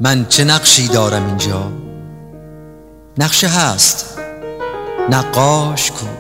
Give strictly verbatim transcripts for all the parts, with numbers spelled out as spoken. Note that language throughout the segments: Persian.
من چه نقشی دارم اینجا؟ نقشه هست، نقاش کو.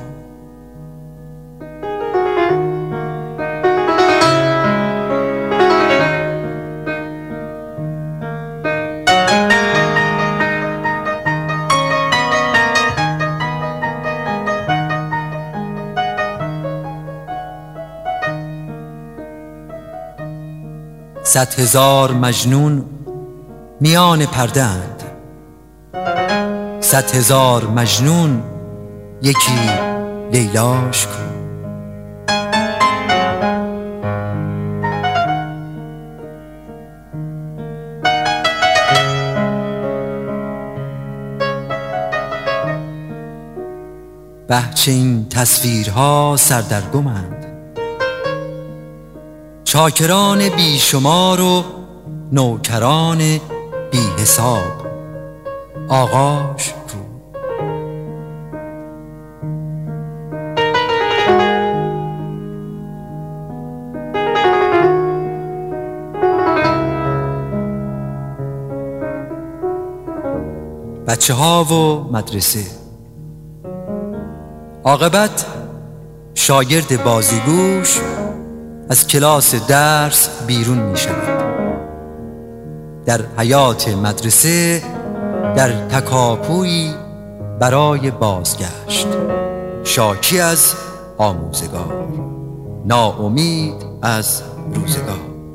صد هزار مجنون میان پرده اند، صد هزار مجنون یکی لیلاش کو. بهچه این تصویرها سردرگمند، چاکران بیشمار و نوکران بی حساب. آغاش کو. بچه ها و مدرسه. عاقبت شاگرد بازیگوش از کلاس درس بیرون می شود، در حیات مدرسه در تکاپویی برای بازگشت، شاکی از آموزگار، ناامید از روزگار.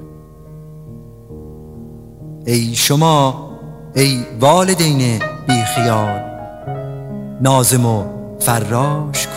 ای شما، ای والدین بی خیال، ناظم و فراش